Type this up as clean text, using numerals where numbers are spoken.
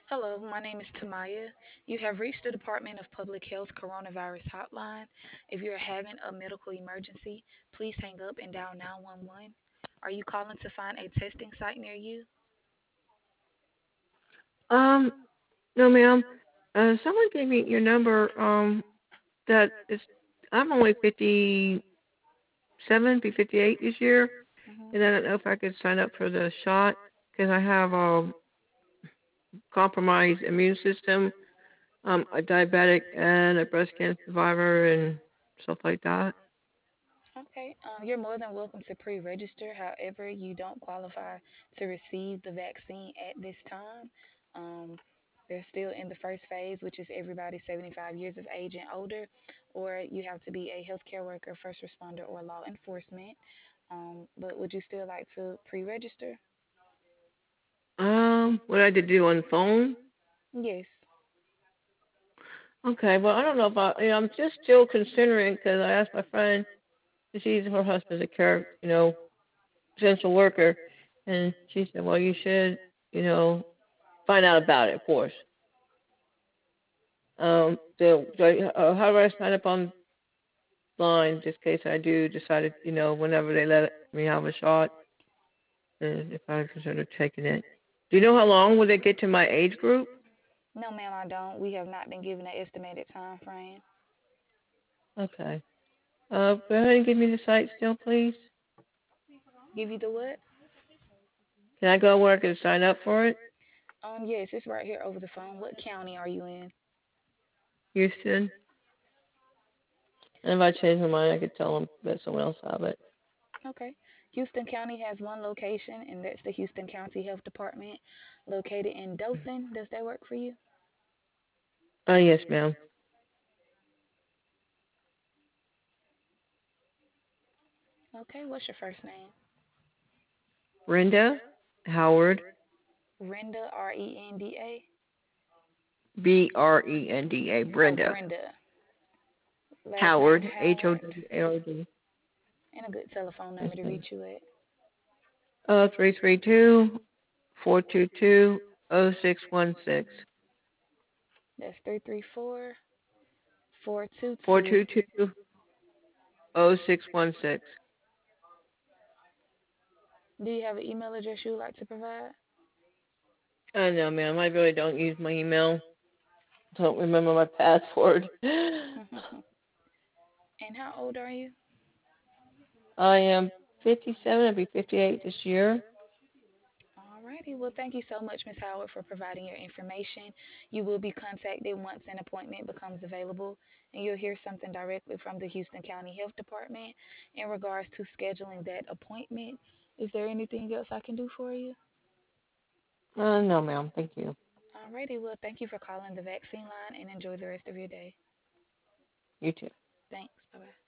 Hello, my name is Tamaya. You have reached the Department of Public Health Coronavirus Hotline. If you are having a medical emergency, please hang up and dial 911. Are you calling to find a testing site near you? Um, no, ma'am. Someone gave me your number. That is, I'm only 57, be 58 this year, Hmm. and I don't know if I could sign up for the shot because I have a compromised immune system. A diabetic and a breast cancer survivor and stuff like that. Okay, you're more than welcome to pre register. However, you don't qualify to receive the vaccine at this time. Um, they're still in the first phase, which is everybody 75 years of age and older, or you have to be a healthcare worker, first responder, or law enforcement. But would you still like to pre register? What I had to do on the phone? Yes. Okay, well, I don't know if I'm just still considering because I asked my friend, her husband's a essential worker, and she said, well, you should, you know, find out about it, of course. How do I sign up online just in case I do decide, whenever they let me have a shot, and if I consider taking it? Do you know how long will it get to my age group? No, ma'am, I don't. We have not been given an estimated time frame. Okay. Go ahead and give me the site still, please. Give you the what? Can I go where I can sign up for it? Yes, it's right here over the phone. What county are you in? Houston. And if I change my mind, I could tell them that someone else have it. Okay. Houston County has one location, and that's the Houston County Health Department located in Dothan. Does that work for you? Yes, ma'am. Okay, what's your first name? Brenda Howard, Renda, Renda. Brenda. Oh, Brenda Brenda. Last name Howard, Howard. HOWARD. And a good telephone Yes, number to ma'am. reach you at. 332-422-0616. That's 334 422. 422-0616. Do you have an email address you would like to provide? I know, ma'am. I really don't use my email. Don't remember my password. And how old are you? I am 57. I'll be 58 this year. Alrighty. Well, thank you so much, Miss Howard, for providing your information. You will be contacted once an appointment becomes available, and you'll hear something directly from the Houston County Health Department in regards to scheduling that appointment. Is there anything else I can do for you? No, ma'am. Thank you. Alrighty. Well, thank you for calling the vaccine line and enjoy the rest of your day. You too. Thanks. Bye bye.